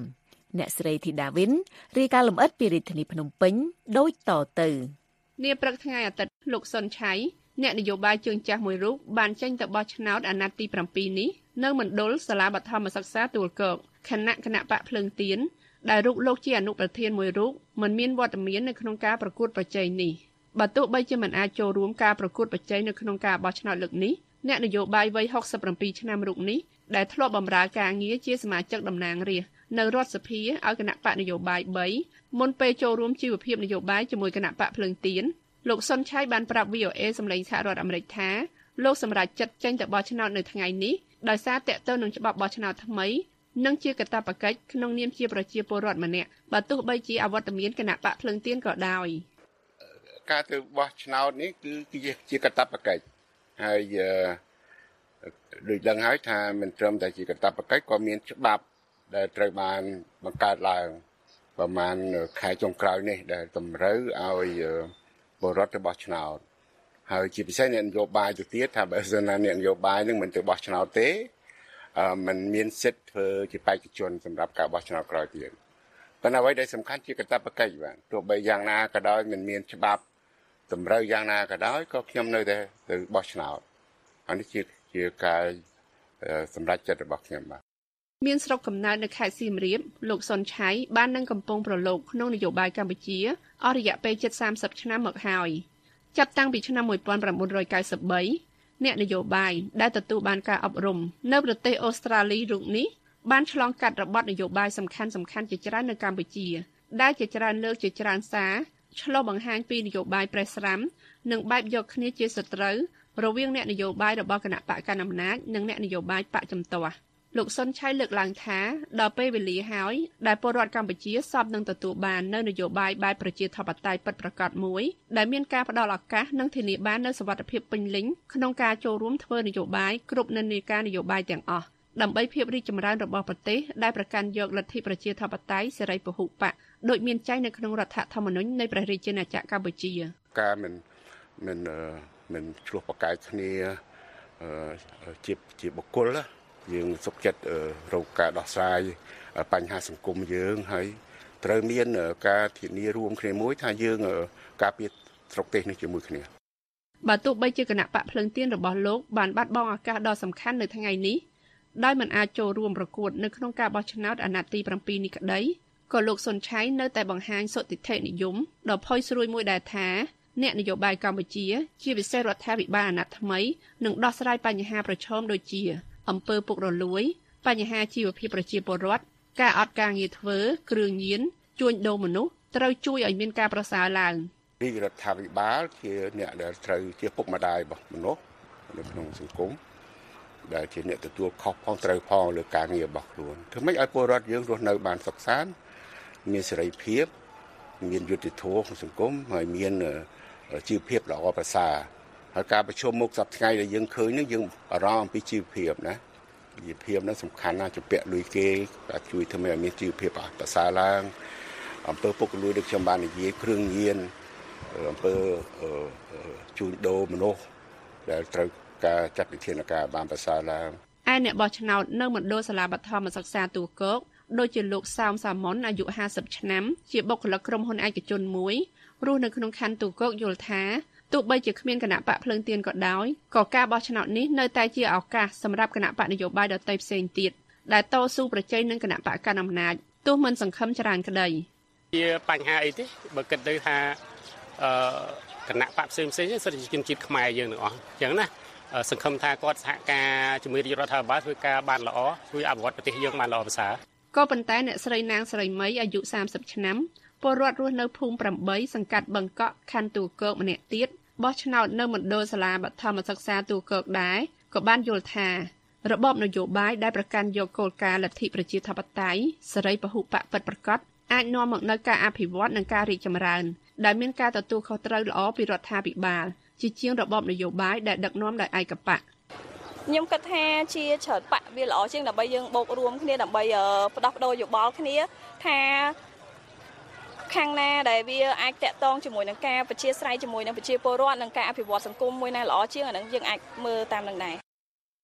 អ្នកស្រីធីតាវិនរាយការណ៍លម្អិតពីរាជធានីភ្នំពេញដូចតទៅនាព្រឹកថ្ងៃអាទិត្យលោកសុនឆៃអ្នកនយោបាយជើងចាស់មួយរូបបានចេញទៅបោះឆ្នោតអាណត្តិទី7នេះនៅមណ្ឌលសាលាបឋមសិក្សាទួលគោកគណៈគណៈបកភ្លើងទៀនដែលរូបលោកជាអនុប្រធានមួយរូបមិនមានវត្តមាននៅក្នុងការប្រកួតប្រជែងនេះបើទោះបីជាមិនអាចចូលរួមការប្រកួតប្រជែងនៅក្នុងការបោះឆ្នោតលើកនេះអ្នកនយោបាយវ័យហុកសិប7ឆ្នាំរូបនេះដែលធ្លាប់បម្រើការងារជាសមាជិកតំណាងរាស្ត្រនៅរដ្ឋសភាឲ្យគណៈបកនយោបាយ3មុនពេលចូលរួមជីវភាពនយោបាយជាមួយគណៈបកភ្លើងទៀនលោកសុនឆៃបានប្រាប់ វី អូ អេ សម្លេងសហរដ្ឋអាមេរិកថាលោកសម្រេចចិត្តចេញទៅបោះឆ្នោតនៅថ្ងៃនេះដោយសារតាក់ទងនឹងច្បាប់បោះឆ្នោតថ្មីនិងជាកាតព្វកិច្ចក្នុងនាមជាប្រជាពលរដ្ឋម្នាក់បើទោះបីជាអវត្តមានគណៈបកភ្លើងទៀនក៏ដោយការទៅបោះឆ្នោតនេះគឺជាកាតព្វកិច្ចហើយដូចដឹងហើយថាមិនត្រឹមតែជាកាតព្វកិច្ចក៏មានច្បាប់ដែលត្រូវបានបង្កើតឡើងប្រហែលខែចុងក្រោយនេះដែលតម្រូវឲ្យពលរដ្ឋទៅបោះឆ្នោតហើយជាពិសេសអ្នកនយោបាយទៅទៀតថាបើសិនណាអ្នកនយោបាយនឹងមិនទៅបោះឆ្នោតទេมันមានសិទ្ធិធ្វើជាបេក្ខជនសម្រាប់ការបោះឆ្នោតក្រោយទៀតប៉ុន្តែអ្វីដែលសំខាន់ជាកាតព្វកិច្ចបាទទោះបីយ៉ាងណាក៏ដោយមិនមានច្បាប់តម្រូវយ៉ាងណាក៏ដោយក៏ខ្ញុំនៅតែទៅបោះឆ្នោតអានេះជាជាការសម្រេចចិត្តរបស់ខ្ញុំបាទមានស្រុកកំណើតនៅខេត្តសៀមរាបលោកសុនឆៃបាននឹងកំពុងប្រឡូកក្នុងនយោបាយកម្ពុជាអស់រយៈពេលជិតសាមសិបឆ្នាំមកហើយចាប់តាំងពីឆ្នាំnineteen ninety-threeអ្នកនយោបាយដែលទទួលបានការអប់រំនៅប្រទេសអូស្ត្រាលីរូបនេះបានឆ្លងកាត់របបនយោបាយសំខាន់សំខាន់ជាច្រើននៅកម្ពុជាដែលជាច្រើនលើកជាច្រើនសារឆ្លុះបង្ហាញពីនយោបាយប្រេះស្រាំនិងបែបយកគ្នាជាសត្រូវរវាងអ្នកនយោបាយរបស់គណៈបកកណ្ដាលអំណាចនិងអ្នកនយោបាយបកជំទាស់លោកសុនឆៃលើកឡើងថាដល់ពេលវេលាហើយដែលពលរដ្ឋកម្ពុជាសពនឹងទទួលបាននៅនយោបាយបែបប្រជាធិបតេយ្យពិតប្រាកដមួយដែលមានការផ្ដល់ឱកាសនិងធានាបាននូវសុវត្ថិភាពពេញលេញក្នុងការចូលរួមធ្វើនយោបាយគ្រប់និន្នាការនយោបាយទាំងអស់ដើម្បីភាពរីកចម្រើនរបស់ប្រទេសដែលប្រកាន់យកលទ្ធិប្រជាធិបតេយ្យសេរីពហុបកដោយមានចែងនៅក្នុងរដ្ឋធម្មនុញ្ញនៃព្រះរាជាណាចក្រកម្ពុជាការមិនមិនមិនឆ្លោះប្រកែកគ្នាជាជាបុគ្គលណាយើងសុខចិត្តរកការដោះស្រាយបញ្ហាសង្គមយើងហើយត្រូវមានការធានារួមគ្នាមួយថាយើងការពារស្រុកទេសនេះជាមួយគ្នាបើទោះបីជាគណៈបកភ្លើងទៀនរបស់លោកបានបាត់បង់ឱកាសដ៏សំខាន់នៅថ្ងៃនេះដោយមិនអាចចូលរួមប្រកួតនៅក្នុងការបោះឆ្នោតអាណត្តិទី7នេះក្តីក៏លោកសុនឆៃនៅតែបង្ហាញសុទិដ្ឋិនិយមដ៏ផុយស្រួយមួយដែរថាអ្នកនយោបាយកម្ពុជាជាពិសេសរដ្ឋាភិបាលអាណត្តិថ្មីនឹងដោះស្រាយបញ្ហាប្រឈមដូចជាអំពើពុករលួយបញ្ហាជីវភាពប្រជាពលរដ្ឋការអត់ការងារធ្វើគ្រឿងញៀនជួញដូរមនុស្សត្រូវជួយឲ្យមានការប្រសើរឡើងរាជរដ្ឋាភិបាលជាអ្នកដែលត្រូវជាពុកម្ដាយរបស់មនុស្សនៅក្នុងសង្គមដែលជាអ្នកទទួលខុសផងត្រូវផងលើការងាររបស់ខ្លួនធ្វើម៉េចឲ្យពលរដ្ឋយើងរស់នៅបានសុខសាន្តមានសេរីភាពមានយុត្តិធម៌ក្នុងសង្គមហើយមានជីវភាពល្អប្រសើរហើយការប្រជុំមុខសប្តាហ៍ថ្ងៃដែលយើងឃើញនេះយើងអារម្មណ៍អំពីជីវភាពណាជីវភាពនោះសំខាន់ណាស់ជំពាក់លុយគេអាចជួយធ្វើឲ្យមានជីវភាពប្រសើរឡើងអំពើពុករលួយដូចខ្ញុំបាននិយាយគ្រឿងញៀនអំពើជួញដូរមនុស្សដែលត្រូវការចាត់វិធានការបានប្រសើរឡើងឯអ្នកបោះឆ្នោតនៅមណ្ឌលសាលាបឋមសិក្សាទួលគោកដូចជាលោកសោមសាមុនអាយុห้าสิบឆ្នាំជាបុគ្គលិកក្រុមហ៊ុនឯកជនមួយរស់នៅក្នុងខណ្ឌទួលគោកយល់ថាទោះបីជាគ្មានគណៈបកភ្លើងទៀនក៏ដោយក៏ការបោះឆ្នោតនេះនៅតែជាឱកាសសម្រាប់គណៈបកនយោបាយដទៃផ្សេងទៀតដែលតស៊ូប្រជែងនឹងគណៈបកកណ្ដាលអំណាចទោះមិនសង្ឃឹមច្រើនក្តីជាបញ្ហាអីទេបើគិតទៅថាអឺគណៈបកផ្សេងផ្សេងសិទ្ធិជនជាតិខ្មែរយើងទាំងអស់អញ្ចឹងណាសង្ឃឹមថាគាត់សហការជាមួយរាជរដ្ឋាភិបាលធ្វើការបានល្អជួយអភិវឌ្ឍប្រទេសយើងបានល្អប្រសើរក៏ប៉ុន្តែអ្នកស្រីណាងស្រីមីអាយុសាមសិបឆ្នាំពលរដ្ឋរស់នៅភូមិ8សង្កាត់បឹងកក់ខណ្ឌទួលគោកម្នាក់ទៀតបោះឆ្នោតនៅមណ្ឌលសាលាបឋមសិក្សាទួលគោកដែរក៏បានយល់ថារបបនយោបាយដែលប្រកាន់យកគោលការណ៍លទ្ធិប្រជាធិបតេយ្យសេរីពហុបកពិតប្រាកដអាចនាំមកនូវការអភិវឌ្ឍនិងការរីកចម្រើនដែលមានការទទួលខុសត្រូវល្អពីរដ្ឋាភិបាលជាជាងរបបនយោបាយដែលដឹកនាំដោយឯកបកខ្ញុំគិតថាជាច្រើនបកវាល្អជាងដើម្បីយើងបូករួមគ្នាដើម្បីផ្ដោះប្ដូរយោបល់គ្នាថាខាងណាដែលវាអាចតាក់ទងជាមួយនឹងការប្រជាស្រ័យជាមួយនឹងប្រជាពលរដ្ឋនិងការអភិវឌ្ឍសង្គមមួយណាល្អជាងអានឹងយើងអាចមើលតាមនឹងដែរ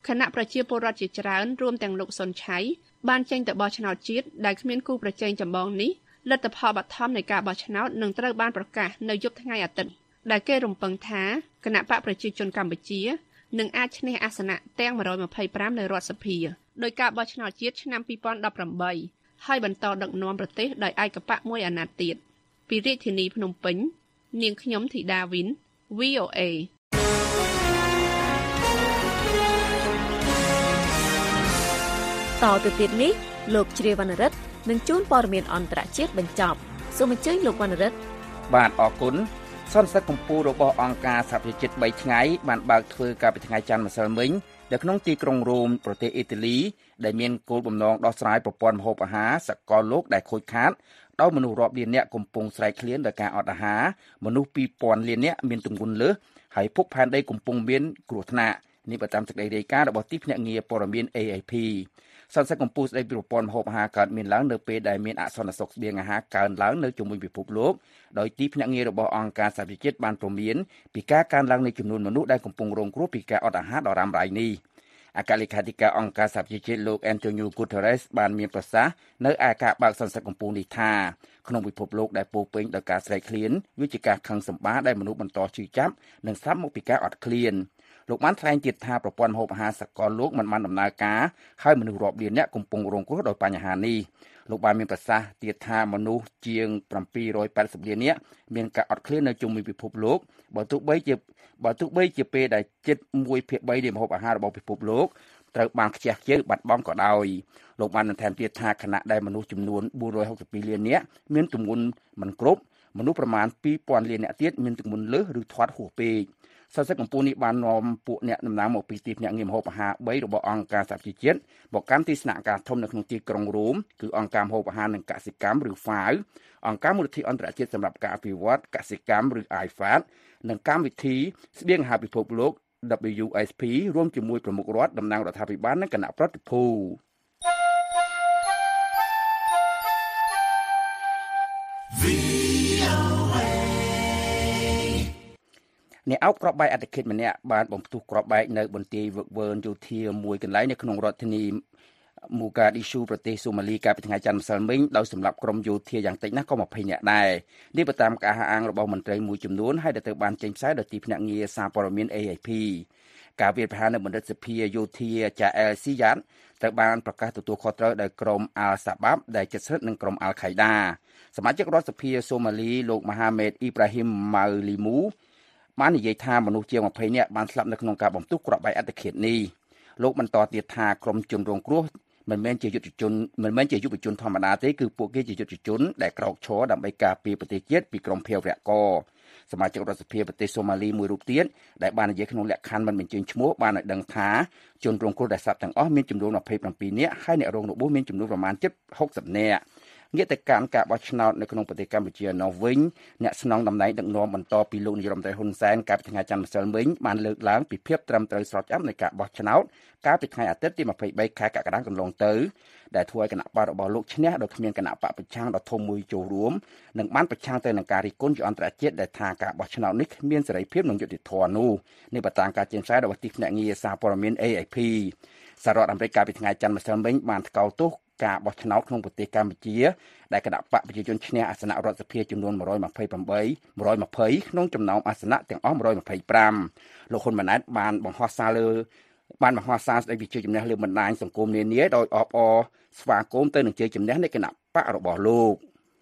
គណៈប្រជាពលរដ្ឋជាច្រើនរួមទាំងលោកសុនឆៃបានចេញទៅបោះឆ្នោតជាតិដែលគ្មានគូប្រជែងចម្បងនេះលទ្ធផលបឋមនៃការបោះឆ្នោតនឹងត្រូវបានប្រកាសនៅយប់ថ្ងៃអាទិត្យដែលគេរំពឹងថាគណៈបកប្រជាជនកម្ពុជានឹងអាចឈ្នះអាសនៈទាំងone hundred twenty-fiveនៅរដ្ឋសភាដោយការបោះឆ្នោតជាតិឆ្នាំtwo thousand eighteenហើយបន្តដឹកនាំប្រទេសដោយឯកបកមួយអាណត្តិទៀតពីរាជធានីភ្នំពេញនាងខ្ញុំធីតាវិន V O A តទៅទៀតនេះលោកជ្រាវវណ្ណរិទ្ធនឹងជួនព័ត៌មានអន្តរជាតិបញ្ចប់សូមអញ្ជើញលោកវណ្ណរិទ្ធបាទអរគុណសន្និសីទកម្ពុជារបស់អង្គការសហប្រជាជាតិthreeថ្ងៃបានបើកធ្វើកាលពីថ្ងៃច័ន្ទម្សិលមិញនៅក្នុងទីក្រុងរ៉ូមប្រទេសអ៊ីតាលីដែលមានគោលបំណងដោះស្រាយប្រព័ន្ធម្ហូបអាហារសកលលោកដែលខូចខាតដោយមនុស្សរាប់លាននាក់កំពុងស្រែកឃ្លានដោយការអត់អាហារមនុស្សtwo thousandលាននាក់មានទម្ងន់លើសហើយភពផែនដីកំពុងមានគ្រោះថ្នាក់នេះបើតាមសេចក្តីរាយការណ៍របស់ទីភ្នាក់ងារព័ត៌មាន A A P សន្និសីទកម្ពុជាស្តីពីប្រព័ន្ធម្ហូបអាហារកើតមានឡើងនៅពេលដែលមានអសន្តិសុខស្បៀងអាហារកើនឡើងនៅជុំវិញពិភពលោកដោយទីភ្នាក់ងាររបស់អង្គការសហប្រជាជាតិបានព្រមានពីការកើនឡើងនៃចំនួនមនុស្សដែលកំពុងរងគ្រោះពីការអត់អាហារដ៏រ៉ាំរ៉ៃនេះអគ្គលេខាធិការអង្គការសហប្រជាជាតិលោក Antonio Guterres បានមានប្រសាសន៍នៅឯការបើកសន្និសីទកម្ពុជានេះថាក្នុងពិភពលោកដែលពោពេញដោយការស្រែកឃ្លានវាជាការខឹងសម្បារដែលមនុស្សបន្តជឿចាប់និងស្លាប់មកពីការអត់ឃ្លានលោកបានថ្លែងទៀតថាប្រព័ន្ធម្ហូបអាហារសកលលោកមិនបានដំណើរការហើយមនុស្សរាប់លាននាក់កំពុងរងគ្រោះដោយបញ្ហានេះលោកបានមានប្រសាសន៍ទៀតថាមនុស្សជាងseven hundred eightyលាននាក់មានការអត់ឃ្លាននៅជុំវិញពិភពលោកបើទោះបីជាបើទោះបីជាពេលដែលជិតoneភាគthreeនៃម្ហូបអាហាររបស់ពិភពលោកត្រូវបានខ្ជះខ្ជាយបាត់បង់ក៏ដោយលោកបានបន្ថែមទៀតថាខណៈដែលមនុស្សចំនួនfour hundred sixty-twoលាននាក់មានទម្ងន់មិនគ្រប់មនុស្សប្រមាណtwo thousandលាននាក់ទៀតមានទម្ងន់លើសឬធាត់ហួសពេកសន្និសីទកម្ពុជានេះបាននាំពួកអ្នកដំណើរមកពីទីភ្នាក់ងារម្ហូបអាហារthreeរបស់អង្គការសហប្រជាជាតិមកកាន់ទីស្នាក់ការធំនៅក្នុងទីក្រុងរ៉ូមគឺអង្គការម្ហូបអាហារនិងកសិកម្មឬ F A O អង្គការមូលនិធិអន្តរជាតិសម្រាប់ការអភិវឌ្ឍកសិកម្មឬ I F A D និងកម្មវិធីស្បៀងអាហារពិភពលោក W S P រួមជាមួយប្រមុខរដ្ឋតំណាងរដ្ឋាភិបាលនិងគណៈប្រតិភូអ្នកអោបគ្រាប់បែកអត្តឃាតម្នាក់បានបំផ្ទុះគ្រាប់បែកនៅបន្ទាយវឹកវើយោធាមួយកន្លែងនៅក្នុងរដ្ឋធានីមូកាឌីស៊ូប្រទេសសូម៉ាលីកាលពីថ្ងៃច័ន្ទម្សិលមិញដោយសម្លាប់ក្រុមយោធាយ៉ាងតិចណាស់ក៏twentyនាក់ដែរនេះបើតាមការអះអាងរបស់មន្ត្រីមួយចំនួនហើយដែលត្រូវបានចេញផ្សាយដោយទីភ្នាក់ងារសារព័ត៌មាន A F P ការវាយប្រហារនៅបណ្ឌិតសភាយោធាចាអែលស៊ីយ៉ាតត្រូវបានប្រកាសទទួលខុសត្រូវដោយក្រុមអាល់សាបាបដែលជិតស្និទ្ធនឹងក្រុមអាល់ខៃដាសមាជិករដ្ឋសភាសូម៉ាលីលោកមហាមេតអ៊ីប្រាហ៊ីមម៉ៅលីមូបាននិយាយថាមនុស្សជាងtwentyនាក់បានស្លាប់នៅក្នុងការបំផ្ទុះគ្រាប់បែកអត្តឃាតនេះលោកបន្តទៀតថាក្រុមជនរងគ្រោះមិនមែនជាយុទ្ធជនមិនមែនជាយុវជនធម្មតាទេគឺពួកគេជាយុទ្ធជនដែលក្រោកឈរដើម្បីការពារប្រទេសជាតិពីក្រុមភេរវករសមាជិករដ្ឋសភាប្រទេសសូម៉ាលីមួយរូបទៀតដែលបាននិយាយក្នុងលក្ខខណ្ឌមិនបញ្ចេញឈ្មោះបានឲ្យដឹងថាជនរងគ្រោះដែលស្លាប់ទាំងអស់មានចំនួនtwenty-sevenនាក់ហើយអ្នករងរបួសមានចំនួនប្រមាណជិតsixtyនាក់ងាកទៅកាន់ការបោះឆ្នោតនៅក្នុងប្រទេសកម្ពុជានោះវិញអ្នកស្នងតំណែងដឹកនាំបន្តពីលោកនាយរដ្ឋមន្ត្រីហ៊ុនសែនកាលពីថ្ងៃច័ន្ទម្សិលមិញបានលើកឡើងពីភាពត្រឹមត្រូវស្របច្បាប់នៃការបោះឆ្នោតកាលពីថ្ងៃអាទិត្យទីtwenty-threeខែកក្កដាកន្លងទៅដែលធ្វើឲ្យគណៈបករបស់លោកឈ្នះដោយគ្មានគណៈបកប្រឆាំងដ៏ធំមួយចូលរួមនិងបានប្រឆាំងទៅនឹងការរិះគន់ជាអន្តរជាតិដែលថាការបោះឆ្នោតនេះគ្មានសេរីភាពនិងយុត្តិធម៌នោះនេះបើតាមការចេញផ្សាយរបស់ទីភ្នាក់ងារសារព័ត៌មាន A F P សហរដ្ឋអាមេរិកកាលពីថ្ងៃច័ន្ទម្សិលមិញបានថ្កោលទោសការបោះឆ្នោតក្នុងប្រទេសកម្ពុជាដែលគណៈបកប្រជាជនឈ្នះអាសនៈរដ្ឋសភាចំនួនone hundred twenty-eight one hundred twentyក្នុងចំណោមអាសនៈទាំងអស់one hundred twenty-fiveលោកហ៊ុនម៉ាណែតបានបង្ហោះសារលើបានបង្ហោះសារស្ដីពីជ័យជំនះលើបណ្ដាញសង្គមនានាដោយអបអរស្វាគមន៍ទៅនឹងជ័យជំនះនៃគណៈបករបស់លោក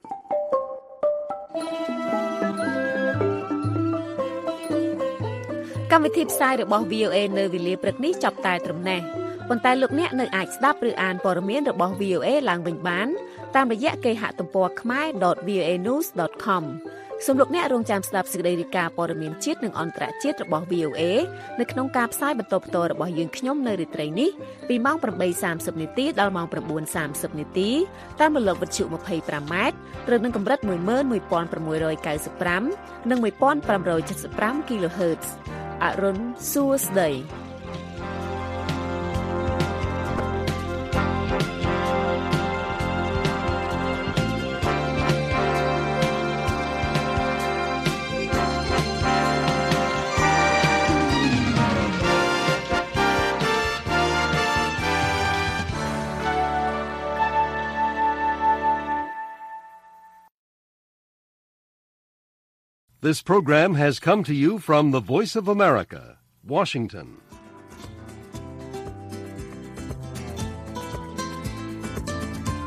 កម្មវិធីផ្សាយរបស់ V O A នៅវេលាព្រឹកនេះចាប់តែត្រឹមនេះប៉ុន្តែលោកអ្នកនៅអាចស្ដាប់ឬអានព័ត៌មានរបស់ V O A ឡើងវិញបានតាមរយៈគេហទំព័រ khmae dot v o a news dot com សូមលោកអ្នករងចាំស្ដាប់សេចក្តីរាយការណ៍ព័ត៌មានជាតិនិងអន្តរជាតិរបស់ V O A នៅក្នុងការផ្សាយបន្តផ្ទាល់របស់យើងខ្ញុំនៅរាត្រីនេះពីម៉ោងeight thirtyនាទីដល់ម៉ោងnine thirtyនាទីតាមរលកវិទ្យុtwenty-fiveម៉ែត្រត្រូវនឹងកម្រិតone one six ninety-fiveនិងfifteen seventy-five គីឡូហឺតซ์អរុនសួស្តី This program has come to you from the Voice of America, Washington.